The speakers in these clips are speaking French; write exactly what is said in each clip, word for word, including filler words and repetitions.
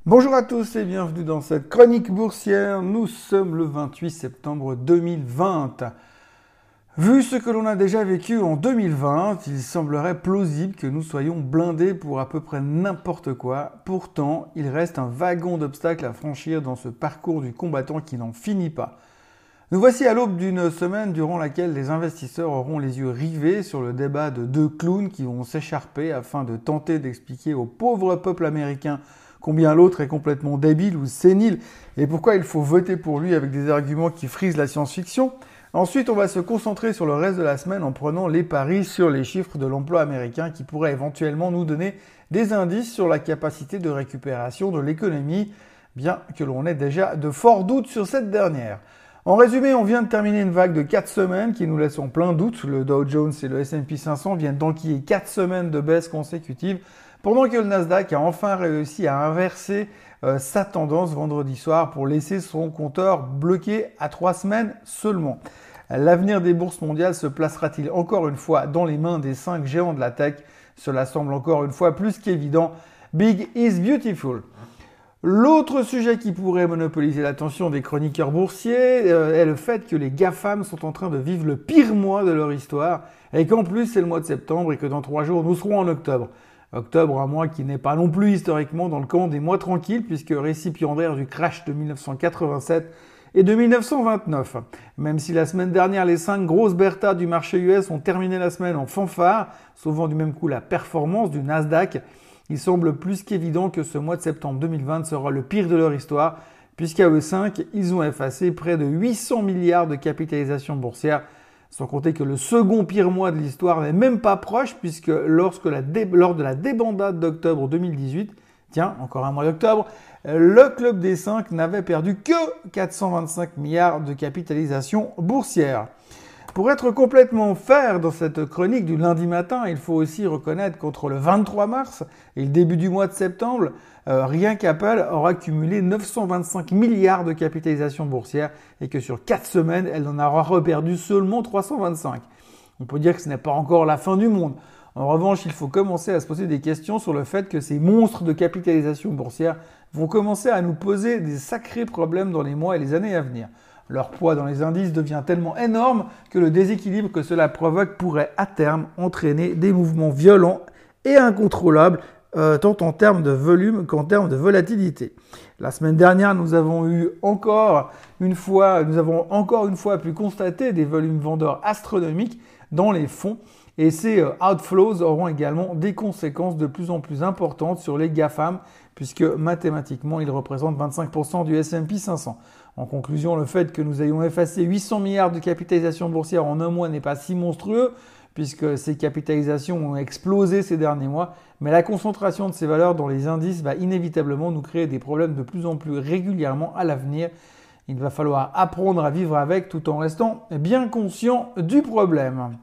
Bonjour à tous et bienvenue dans cette chronique boursière. Nous sommes le vingt-huit septembre deux mille vingt. Vu ce que l'on a déjà vécu en deux mille vingt, il semblerait plausible que nous soyons blindés pour à peu près n'importe quoi. Pourtant, il reste un wagon d'obstacles à franchir dans ce parcours du combattant qui n'en finit pas. Nous voici à l'aube d'une semaine durant laquelle les investisseurs auront les yeux rivés sur le débat de deux clowns qui vont s'écharper afin de tenter d'expliquer au pauvre peuple américain combien l'autre est complètement débile ou sénile et pourquoi il faut voter pour lui avec des arguments qui frisent la science-fiction. Ensuite, on va se concentrer sur le reste de la semaine en prenant les paris sur les chiffres de l'emploi américain qui pourraient éventuellement nous donner des indices sur la capacité de récupération de l'économie, bien que l'on ait déjà de forts doutes sur cette dernière. En résumé, on vient de terminer une vague de quatre semaines qui nous laisse en plein doute. Le Dow Jones et le S and P cinq cents viennent d'enquiller quatre semaines de baisse consécutive, pendant que le Nasdaq a enfin réussi à inverser euh, sa tendance vendredi soir pour laisser son compteur bloqué à trois semaines seulement. L'avenir des bourses mondiales se placera-t-il encore une fois dans les mains des cinq géants de la tech? Cela semble encore une fois plus qu'évident. Big is beautiful. L'autre sujet qui pourrait monopoliser l'attention des chroniqueurs boursiers euh, est le fait que les GAFAM sont en train de vivre le pire mois de leur histoire et qu'en plus c'est le mois de septembre et que dans trois jours nous serons en octobre. Octobre, un mois qui n'est pas non plus historiquement dans le camp des mois tranquilles puisque récipiendaire du crash de mille neuf cent quatre-vingt-sept et de mille neuf cent vingt-neuf. Même si la semaine dernière, les cinq grosses Bertha du marché U S ont terminé la semaine en fanfare, sauvant du même coup la performance du Nasdaq, il semble plus qu'évident que ce mois de septembre deux mille vingt sera le pire de leur histoire puisqu'à eux cinq, ils ont effacé près de huit cents milliards de capitalisation boursière. Sans compter que le second pire mois de l'histoire n'est même pas proche puisque lorsque la dé... lors de la débandade d'octobre deux mille dix-huit, tiens, encore un mois d'octobre, le club des cinq n'avait perdu que quatre cent vingt-cinq milliards de capitalisation boursière. Pour être complètement fair dans cette chronique du lundi matin, il faut aussi reconnaître qu'entre le vingt-trois mars et le début du mois de septembre, euh, rien qu'Apple aura cumulé neuf cent vingt-cinq milliards de capitalisation boursière et que sur quatre semaines, elle en aura reperdu seulement trois cent vingt-cinq. On peut dire que ce n'est pas encore la fin du monde. En revanche, il faut commencer à se poser des questions sur le fait que ces monstres de capitalisation boursière vont commencer à nous poser des sacrés problèmes dans les mois et les années à venir. Leur poids dans les indices devient tellement énorme que le déséquilibre que cela provoque pourrait à terme entraîner des mouvements violents et incontrôlables, euh, tant en termes de volume qu'en termes de volatilité. La semaine dernière, nous avons eu encore une fois, nous avons encore une fois pu constater des volumes vendeurs astronomiques dans les fonds. Et ces outflows auront également des conséquences de plus en plus importantes sur les GAFAM, puisque mathématiquement, ils représentent vingt-cinq pour cent du S and P cinq cents. En conclusion, le fait que nous ayons effacé huit cents milliards de capitalisation boursière en un mois n'est pas si monstrueux, puisque ces capitalisations ont explosé ces derniers mois, mais la concentration de ces valeurs dans les indices va inévitablement nous créer des problèmes de plus en plus régulièrement à l'avenir. Il va falloir apprendre à vivre avec tout en restant bien conscient du problème.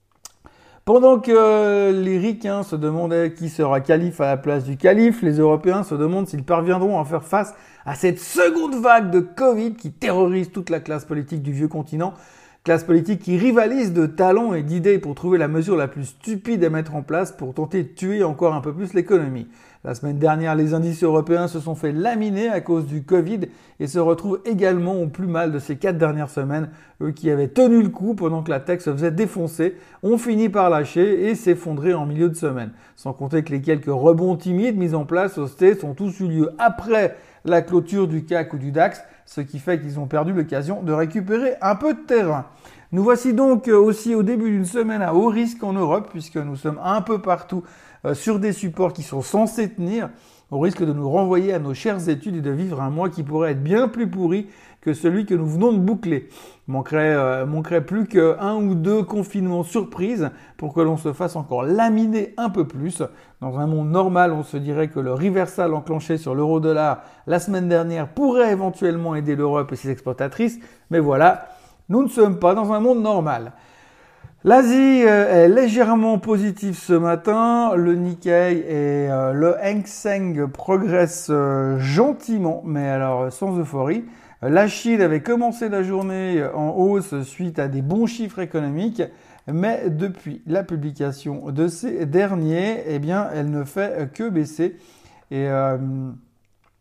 Pendant que les ricains se demandaient qui sera calife à la place du calife, les Européens se demandent s'ils parviendront à faire face à cette seconde vague de Covid qui terrorise toute la classe politique du vieux continent. Classe politique qui rivalise de talents et d'idées pour trouver la mesure la plus stupide à mettre en place pour tenter de tuer encore un peu plus l'économie. La semaine dernière, les indices européens se sont fait laminer à cause du Covid et se retrouvent également au plus mal de ces quatre dernières semaines. Eux qui avaient tenu le coup pendant que la tech se faisait défoncer, ont fini par lâcher et s'effondrer en milieu de semaine. Sans compter que les quelques rebonds timides mis en place au States ont tous eu lieu après la clôture du C A C ou du DAX, ce qui fait qu'ils ont perdu l'occasion de récupérer un peu de terrain. Nous voici donc aussi au début d'une semaine à haut risque en Europe, puisque nous sommes un peu partout sur des supports qui sont censés tenir, au risque de nous renvoyer à nos chères études et de vivre un mois qui pourrait être bien plus pourri que celui que nous venons de boucler. Manquerait, euh, manquerait plus qu'un ou deux confinements surprises pour que l'on se fasse encore laminer un peu plus. Dans un monde normal, on se dirait que le reversal enclenché sur l'euro-dollar la semaine dernière pourrait éventuellement aider l'Europe et ses exportatrices, mais voilà, nous ne sommes pas dans un monde normal. L'Asie est légèrement positive ce matin, le Nikkei et le Hang Seng progressent gentiment, mais alors sans euphorie. La Chine avait commencé la journée en hausse suite à des bons chiffres économiques, mais depuis la publication de ces derniers, eh bien, elle ne fait que baisser. Et euh,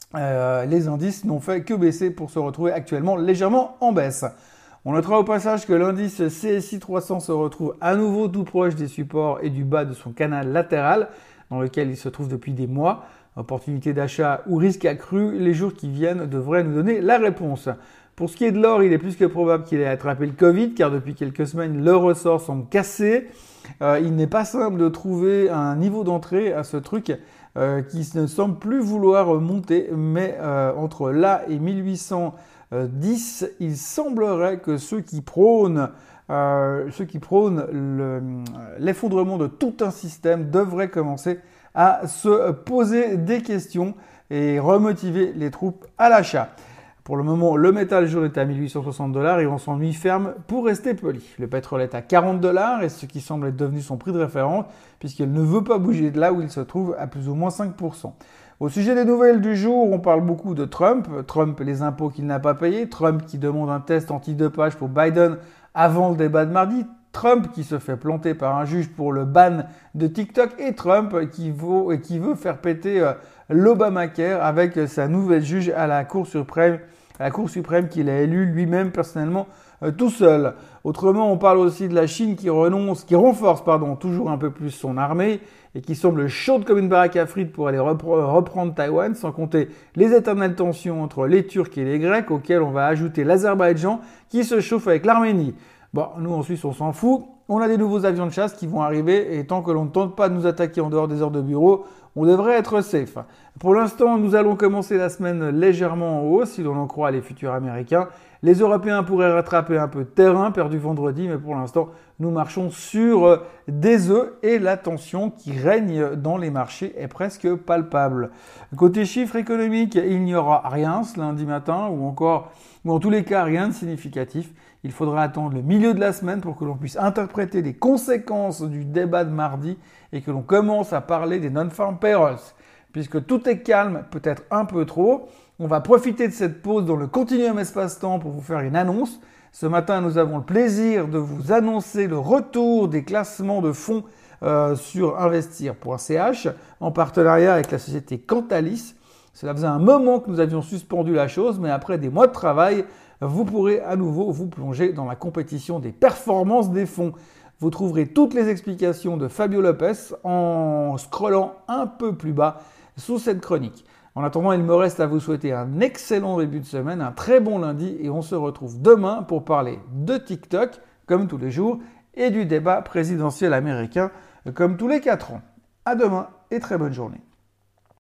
euh, les indices n'ont fait que baisser pour se retrouver actuellement légèrement en baisse. On notera au passage que l'indice C S I trois cents se retrouve à nouveau tout proche des supports et du bas de son canal latéral, dans lequel il se trouve depuis des mois. Opportunité d'achat ou risque accru, les jours qui viennent devraient nous donner la réponse. Pour ce qui est de l'or, il est plus que probable qu'il ait attrapé le Covid, car depuis quelques semaines, le ressort semble cassé. Euh, il n'est pas simple de trouver un niveau d'entrée à ce truc euh, qui ne semble plus vouloir monter, mais euh, entre là et mille huit cent dix, il semblerait que ceux qui prônent, euh, ceux qui prônent le, l'effondrement de tout un système devraient commencer à se poser des questions et remotiver les troupes à l'achat. Pour le moment, le métal jaune est à mille huit cent soixante dollars et on s'ennuie ferme pour rester poli. Le pétrole est à quarante dollars et ce qui semble être devenu son prix de référence puisqu'il ne veut pas bouger de là où il se trouve à plus ou moins cinq pour cent. Au sujet des nouvelles du jour, on parle beaucoup de Trump. Trump et les impôts qu'il n'a pas payés. Trump qui demande un test antidopage pour Biden avant le débat de mardi. Trump qui se fait planter par un juge pour le ban de TikTok et Trump qui, vaut, qui veut faire péter euh, l'Obamacare avec sa nouvelle juge à la Cour suprême, à la Cour suprême qu'il a élue lui-même personnellement euh, tout seul. Autrement, on parle aussi de la Chine qui renonce, qui renforce pardon, toujours un peu plus son armée et qui semble chaude comme une baraque à frites pour aller repre- reprendre Taïwan, sans compter les éternelles tensions entre les Turcs et les Grecs, auxquelles on va ajouter l'Azerbaïdjan qui se chauffe avec l'Arménie. Bon, nous en Suisse, on s'en fout. On a des nouveaux avions de chasse qui vont arriver et tant que l'on ne tente pas de nous attaquer en dehors des heures de bureau, on devrait être safe. Pour l'instant, nous allons commencer la semaine légèrement en hausse, si l'on en croit les futurs américains. Les Européens pourraient rattraper un peu de terrain perdu vendredi, mais pour l'instant, nous marchons sur des œufs et la tension qui règne dans les marchés est presque palpable. Côté chiffres économiques, il n'y aura rien ce lundi matin ou encore, ou en tous les cas, rien de significatif. Il faudra attendre le milieu de la semaine pour que l'on puisse interpréter les conséquences du débat de mardi et que l'on commence à parler des non-farm payrolls. Puisque tout est calme, peut-être un peu trop, on va profiter de cette pause dans le continuum espace-temps pour vous faire une annonce. Ce matin, nous avons le plaisir de vous annoncer le retour des classements de fonds euh, sur investir point c h en partenariat avec la société Cantalis. Cela faisait un moment que nous avions suspendu la chose, mais après des mois de travail, vous pourrez à nouveau vous plonger dans la compétition des performances des fonds. Vous trouverez toutes les explications de Fabio Lopez en scrollant un peu plus bas sous cette chronique. En attendant, il me reste à vous souhaiter un excellent début de semaine, un très bon lundi et on se retrouve demain pour parler de TikTok, comme tous les jours, et du débat présidentiel américain, comme tous les quatre ans. À demain et très bonne journée.